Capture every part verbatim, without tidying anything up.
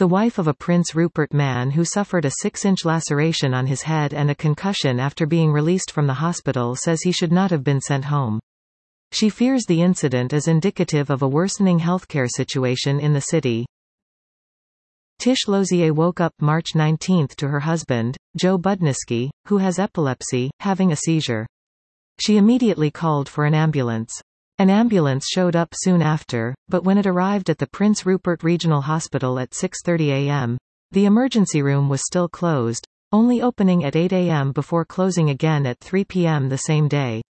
The wife of a Prince Rupert man who suffered a six-inch laceration on his head and a concussion after being released from the hospital says he should not have been sent home. She fears the incident is indicative of a worsening healthcare situation in the city. Tish Lozier woke up March nineteenth to her husband, Joe Budniski, who has epilepsy, having a seizure. She immediately called for an ambulance. An ambulance showed up soon after, but when it arrived at the Prince Rupert Regional Hospital at six thirty a m, the emergency room was still closed, only opening at eight a m before closing again at three p m the same day.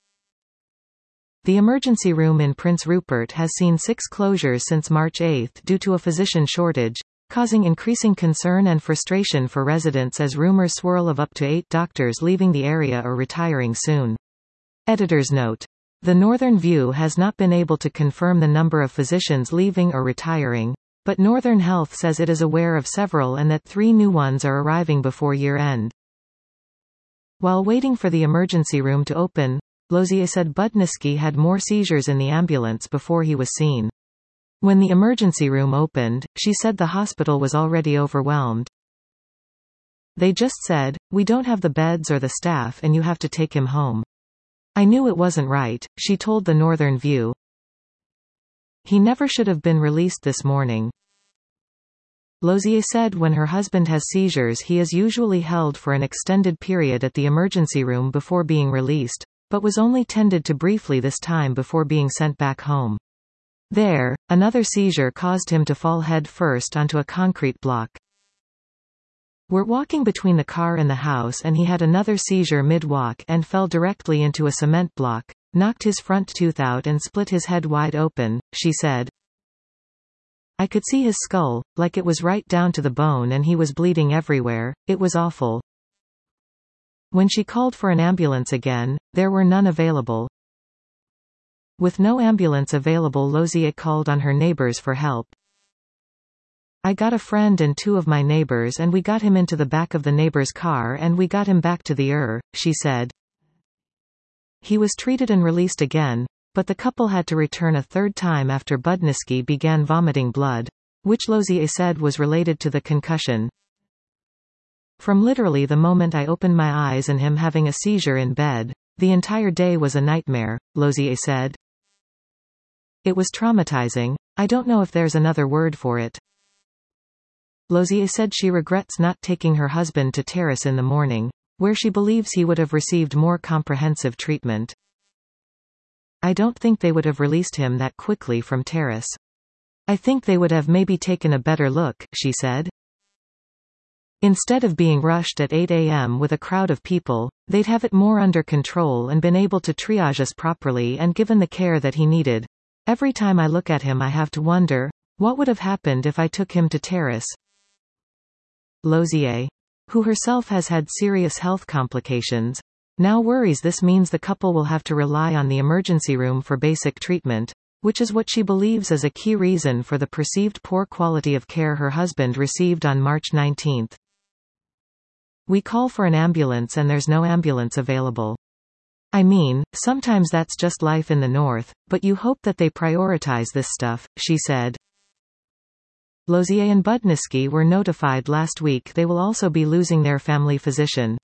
The emergency room in Prince Rupert has seen six closures since March eighth due to a physician shortage, causing increasing concern and frustration for residents as rumors swirl of up to eight doctors leaving the area or retiring soon. Editor's note. The Northern View has not been able to confirm the number of physicians leaving or retiring, but Northern Health says it is aware of several and that three new ones are arriving before year-end. While waiting for the emergency room to open, Lozier said Budniski had more seizures in the ambulance before he was seen. When the emergency room opened, she said the hospital was already overwhelmed. They just said, "We don't have the beds or the staff and you have to take him home." I knew it wasn't right, she told the Northern View. He never should have been released this morning. Lozier said when her husband has seizures he is usually held for an extended period at the emergency room before being released, but was only tended to briefly this time before being sent back home. There, another seizure caused him to fall head first onto a concrete block. We're walking between the car and the house and he had another seizure mid-walk and fell directly into a cement block, knocked his front tooth out and split his head wide open, she said. I could see his skull, like it was right down to the bone and he was bleeding everywhere. It was awful. When she called for an ambulance again, there were none available. With no ambulance available, Lozier called on her neighbors for help. I got a friend and two of my neighbors and we got him into the back of the neighbor's car and we got him back to the E R, she said. He was treated and released again, but the couple had to return a third time after Budniski began vomiting blood, which Lozier said was related to the concussion. From literally the moment I opened my eyes and him having a seizure in bed, the entire day was a nightmare, Lozier said. It was traumatizing. I don't know if there's another word for it. Lozier said she regrets not taking her husband to Terrace in the morning, where she believes he would have received more comprehensive treatment. I don't think they would have released him that quickly from Terrace. I think they would have maybe taken a better look, she said. Instead of being rushed at eight a m with a crowd of people, they'd have it more under control and been able to triage us properly and given the care that he needed. Every time I look at him I have to wonder, what would have happened if I took him to Terrace? Lozier, who herself has had serious health complications, now worries this means the couple will have to rely on the emergency room for basic treatment, which is what she believes is a key reason for the perceived poor quality of care her husband received on March nineteenth. We call for an ambulance and there's no ambulance available. I mean, sometimes that's just life in the North, but you hope that they prioritize this stuff, she said. Lozier and Budniski were notified last week they will also be losing their family physician.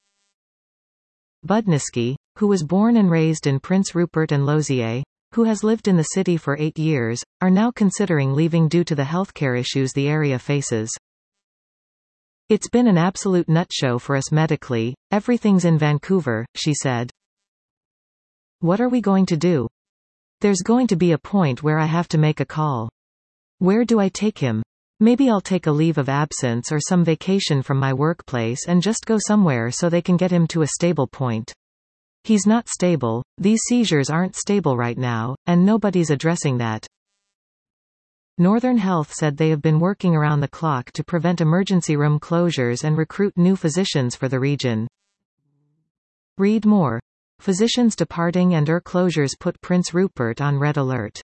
Budniski, who was born and raised in Prince Rupert, and Lozier, who has lived in the city for eight years, are now considering leaving due to the healthcare issues the area faces. It's been an absolute nutshow for us medically. Everything's in Vancouver, she said. What are we going to do? There's going to be a point where I have to make a call. Where do I take him? Maybe I'll take a leave of absence or some vacation from my workplace and just go somewhere so they can get him to a stable point. He's not stable, these seizures aren't stable right now, and nobody's addressing that. Northern Health said they have been working around the clock to prevent emergency room closures and recruit new physicians for the region. Read more. Physicians departing and E R closures put Prince Rupert on red alert.